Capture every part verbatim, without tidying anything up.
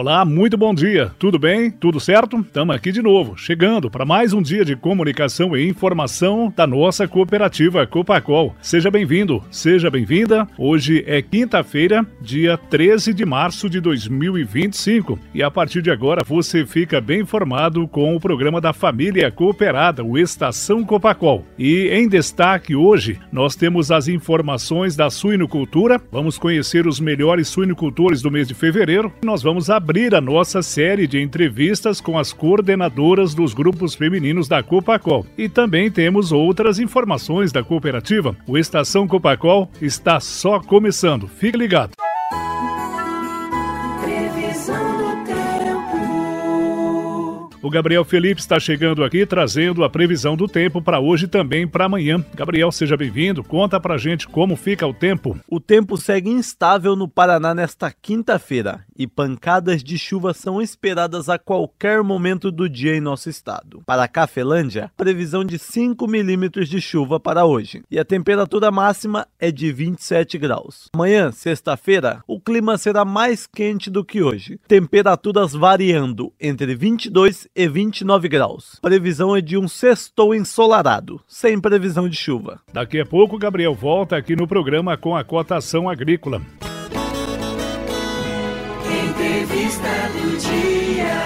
Olá, muito bom dia. Tudo bem? Tudo certo? Estamos aqui de novo, chegando para mais um dia de comunicação e informação da nossa cooperativa Copacol. Seja bem-vindo, seja bem-vinda. Hoje é quinta-feira, dia treze de março de dois mil e vinte e cinco. E a partir de agora você fica bem informado com o programa da família cooperada, o Estação Copacol. E em destaque hoje, nós temos as informações da suinocultura. Vamos conhecer os melhores suinocultores do mês de fevereiro. Nós vamos abrir a nossa série de entrevistas com as coordenadoras dos grupos femininos da Copacol. E também temos outras informações da cooperativa. O Estação Copacol está só começando. Fique ligado. Previsão do tempo. O Gabriel Felipe está chegando aqui trazendo a previsão do tempo para hoje e também para amanhã. Gabriel, seja bem-vindo. Conta pra gente como fica o tempo. O tempo segue instável no Paraná nesta quinta-feira e pancadas de chuva são esperadas a qualquer momento do dia em nosso estado. Para a Cafelândia, previsão de cinco milímetros de chuva para hoje e a temperatura máxima é de vinte e sete graus. Amanhã, sexta-feira, o clima será mais quente do que hoje. Temperaturas variando entre vinte e dois e vinte e nove graus. Previsão é de um sextou ensolarado, sem previsão de chuva. Daqui a pouco o Gabriel volta aqui no programa com a cotação agrícola. Entrevista do dia.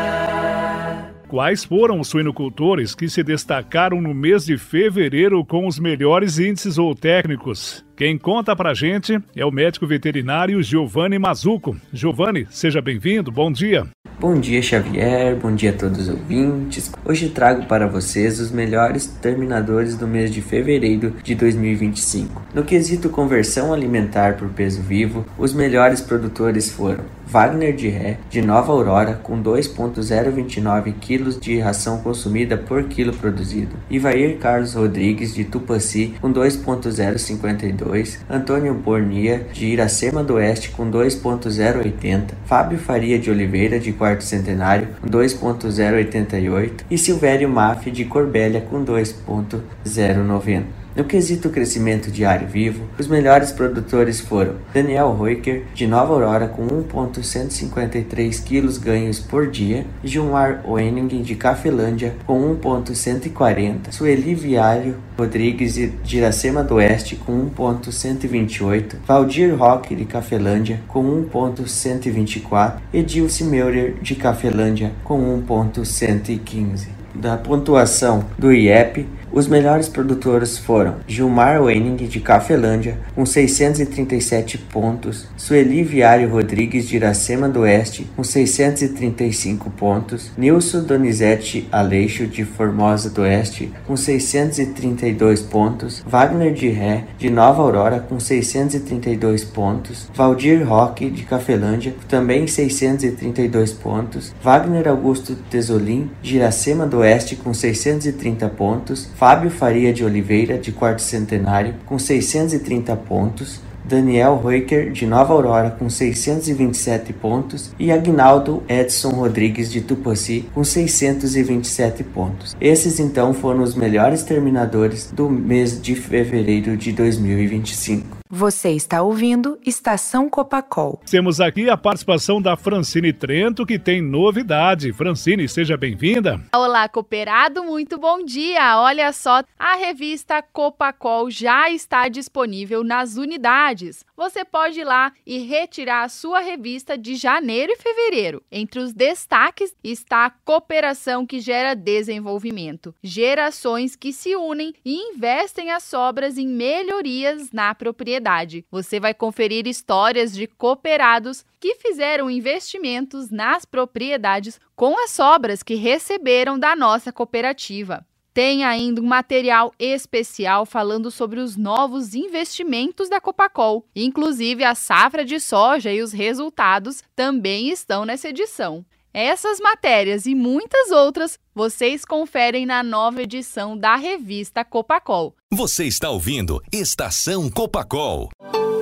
Quais foram os suinocultores que se destacaram no mês de fevereiro com os melhores índices ou técnicos? Quem conta pra gente é o médico veterinário Giovanni Mazzuco. Giovanni, seja bem-vindo, bom dia. Bom dia, Xavier, bom dia a todos os ouvintes. Hoje trago para vocês os melhores terminadores do mês de fevereiro de dois mil e vinte e cinco. No quesito conversão alimentar por peso vivo, os melhores produtores foram Wagner de Ré, de Nova Aurora, com dois vírgula zero vinte e nove quilos de ração consumida por quilo produzido. Ivair Carlos Rodrigues, de Tupaci, com dois vírgula zero cinquenta e dois. Antônio Bornia, de Iracema do Oeste, com dois vírgula zero oitenta. Fábio Faria de Oliveira, de Quarto Centenário, com dois vírgula zero oitenta e oito. E Silvério Maffi, de Corbélia, com dois vírgula zero noventa. No quesito crescimento diário vivo, os melhores produtores foram Daniel Roiker, de Nova Aurora, com um vírgula cento e cinquenta e três quilos ganhos por dia, Gilmar Wenning, de Cafelândia, com um vírgula cento e quarenta, Sueli Viário Rodrigues, de Iracema do Oeste, com um vírgula cento e vinte e oito, Valdir Roque, de Cafelândia, com um vírgula cento e vinte e quatro, Edilce Meurer, de Cafelândia, com um vírgula cento e quinze. Da pontuação do I E P, os melhores produtores foram Gilmar Wenning, de Cafelândia, com seiscentos e trinta e sete pontos, Sueli Viário Rodrigues, de Iracema do Oeste, com seiscentos e trinta e cinco pontos, Nilson Donizete Aleixo, de Formosa do Oeste, com seiscentos e trinta e dois pontos, Wagner de Ré, de Nova Aurora, com seiscentos e trinta e dois pontos, Valdir Roque, de Cafelândia, também seiscentos e trinta e dois pontos, Wagner Augusto Tesolin, de Iracema do Oeste, com seiscentos e trinta pontos, Fábio Faria de Oliveira, de Quarto Centenário, com seiscentos e trinta pontos, Daniel Roiker, de Nova Aurora, com seiscentos e vinte e sete pontos, e Agnaldo Edson Rodrigues, de Tupaci, com seiscentos e vinte e sete pontos. Esses, então, foram os melhores terminadores do mês de fevereiro de dois mil e vinte e cinco. Você está ouvindo Estação Copacol. Temos aqui a participação da Francine Trento, que tem novidade. Francine, seja bem-vinda. Olá, cooperado, muito bom dia. Olha só, a revista Copacol já está disponível nas unidades. Você pode ir lá e retirar a sua revista de janeiro e fevereiro. Entre os destaques está a cooperação que gera desenvolvimento, gerações que se unem e investem as sobras em melhorias na propriedade. Você vai conferir histórias de cooperados que fizeram investimentos nas propriedades com as sobras que receberam da nossa cooperativa. Tem ainda um material especial falando sobre os novos investimentos da Copacol. Inclusive, a safra de soja e os resultados também estão nessa edição. Essas matérias e muitas outras vocês conferem na nova edição da revista Copacol. Você está ouvindo Estação Copacol.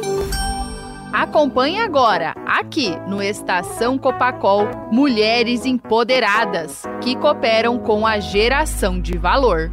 Acompanhe agora, aqui no Estação Copacol, mulheres empoderadas que cooperam com a geração de valor.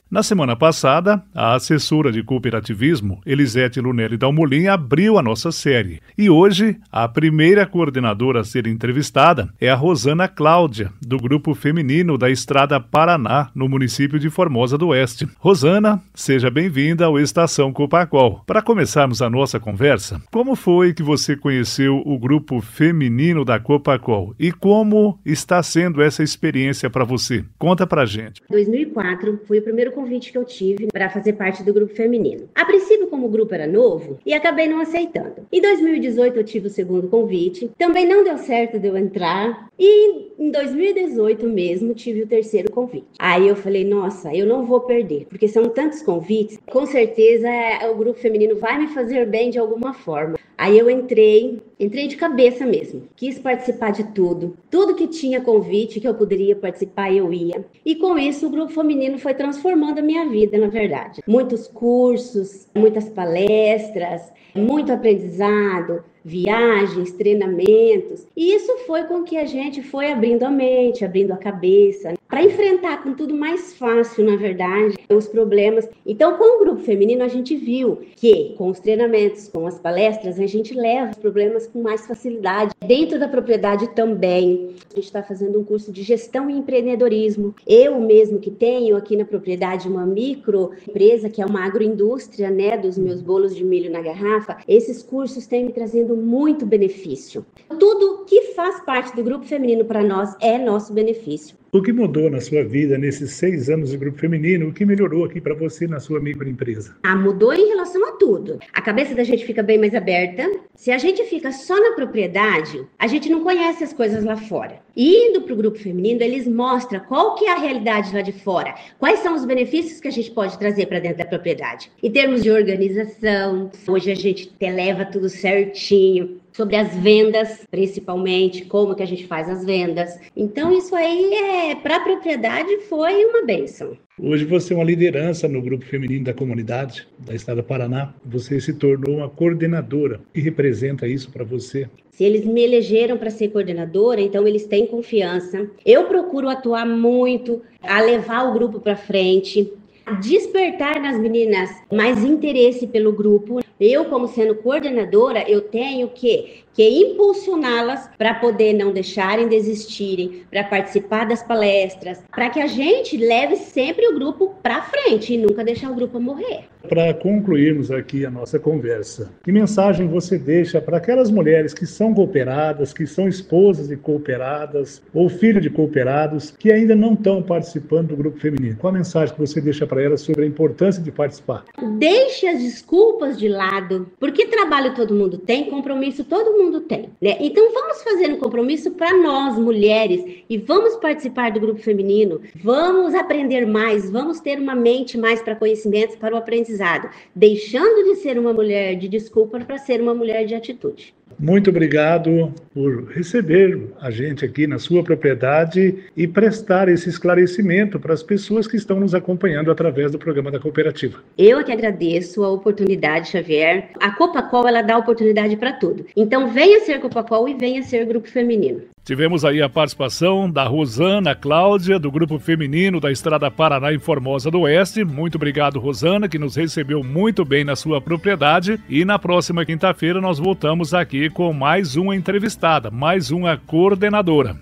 Na semana passada, a assessora de cooperativismo, Elisete Lunelli Dalmolin, abriu a nossa série. E hoje, a primeira coordenadora a ser entrevistada é a Rosana Cláudia, do Grupo Feminino da Estrada Paraná, no município de Formosa do Oeste. Rosana, seja bem-vinda ao Estação Copacol. Para começarmos a nossa conversa, como foi que você conheceu o Grupo Feminino da Copacol e como está sendo essa experiência para você? Conta pra gente. dois mil e quatro foi o primeiro convite que eu tive para fazer parte do grupo feminino. A princípio, como o grupo era novo, e acabei não aceitando. Em dois mil e dezoito eu tive o segundo convite, também não deu certo de eu entrar, e em dois mil e dezoito mesmo tive o terceiro convite. Aí eu falei, nossa, eu não vou perder, porque são tantos convites, com certeza o grupo feminino vai me fazer bem de alguma forma. Aí eu entrei, entrei de cabeça mesmo, quis participar de tudo, tudo que tinha convite que eu poderia participar eu ia. E com isso o grupo feminino foi transformando a minha vida, na verdade. Muitos cursos, muitas palestras, muito aprendizado, viagens, treinamentos. E isso foi com que a gente foi abrindo a mente, abrindo a cabeça, para enfrentar com tudo mais fácil, na verdade, os problemas. Então, com o grupo feminino, a gente viu que com os treinamentos, com as palestras, a gente leva os problemas com mais facilidade. Dentro da propriedade também, a gente está fazendo um curso de gestão e empreendedorismo. Eu mesmo que tenho aqui na propriedade uma microempresa, que é uma agroindústria, né, dos meus bolos de milho na garrafa, esses cursos têm me trazendo muito benefício. Tudo que faz parte do grupo feminino para nós é nosso benefício. O que mudou na sua vida nesses seis anos de grupo feminino? O que melhorou aqui para você na sua microempresa? Ah, mudou em relação a tudo. A cabeça da gente fica bem mais aberta. Se a gente fica só na propriedade, a gente não conhece as coisas lá fora. E indo para o grupo feminino, eles mostram qual que é a realidade lá de fora. Quais são os benefícios que a gente pode trazer para dentro da propriedade. Em termos de organização, hoje a gente leva tudo certinho. Sobre as vendas, principalmente, como que a gente faz as vendas. Então, isso aí, é, para a propriedade, foi uma bênção. Hoje você é uma liderança no grupo feminino da comunidade da Estrada Paraná. Você se tornou uma coordenadora. O que representa isso para você? Se eles me elegeram para ser coordenadora, então eles têm confiança. Eu procuro atuar muito, a levar o grupo para frente, despertar nas meninas mais interesse pelo grupo. Eu, como sendo coordenadora, eu tenho que, que impulsioná-las para poder não deixarem desistirem, para participar das palestras, para que a gente leve sempre o grupo para frente e nunca deixar o grupo morrer. Para concluirmos aqui a nossa conversa, que mensagem você deixa para aquelas mulheres que são cooperadas, que são esposas de cooperadas ou filhos de cooperados, que ainda não estão participando do grupo feminino? Qual a mensagem que você deixa para elas sobre a importância de participar? Deixe as desculpas de lado, porque trabalho todo mundo tem, compromisso todo mundo tem, né? Então vamos fazer um compromisso para nós, mulheres, e vamos participar do grupo feminino, vamos aprender mais, vamos ter uma mente mais para conhecimentos, para o aprendizado, deixando de ser uma mulher de desculpa para ser uma mulher de atitude. Muito obrigado por receber a gente aqui na sua propriedade e prestar esse esclarecimento para as pessoas que estão nos acompanhando através do programa da cooperativa. Eu é que agradeço a oportunidade, Xavier. A Copacol, ela dá oportunidade para tudo. Então venha ser Copacol e venha ser Grupo Feminino. Tivemos aí a participação da Rosana Cláudia, do Grupo Feminino da Estrada Paraná em Formosa do Oeste. Muito obrigado, Rosana, que nos recebeu muito bem na sua propriedade. E na próxima quinta-feira nós voltamos aqui com mais uma entrevistada, mais uma coordenadora.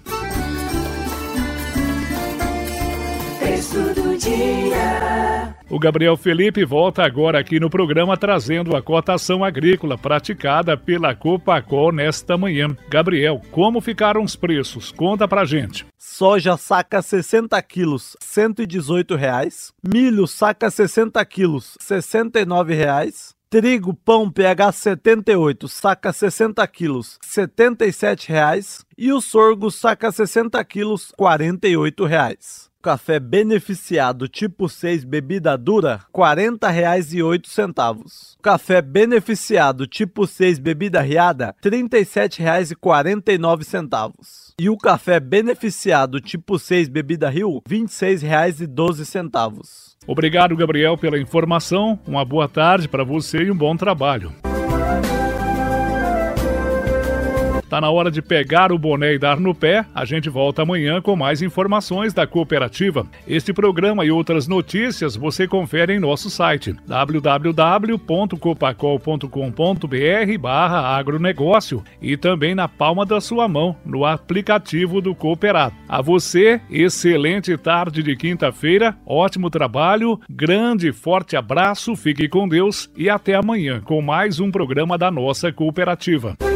Texto do dia. O Gabriel Felipe volta agora aqui no programa trazendo a cotação agrícola praticada pela Copacol nesta manhã. Gabriel, como ficaram os preços? Conta pra gente. Soja saca sessenta quilos, cento e dezoito reais. Milho saca sessenta quilos, sessenta e nove reais. Trigo pão P H setenta e oito, saca sessenta quilos, setenta e sete reais. E o sorgo saca sessenta quilos, quarenta e oito reais. Café beneficiado tipo seis bebida dura, quarenta reais e oito centavos. Café beneficiado tipo seis bebida riada, trinta e sete reais e quarenta e nove centavos. E o café beneficiado tipo seis bebida Rio, vinte e seis reais e doze centavos. Obrigado, Gabriel, pela informação. Uma boa tarde para você e um bom trabalho. Tá na hora de pegar o boné e dar no pé. A gente volta amanhã com mais informações da cooperativa. Este programa e outras notícias você confere em nosso site w w w ponto copacol ponto com ponto b r barra agronegócio e também na palma da sua mão no aplicativo do Cooperado. A você, excelente tarde de quinta-feira, ótimo trabalho, grande forte abraço, fique com Deus e até amanhã com mais um programa da nossa cooperativa.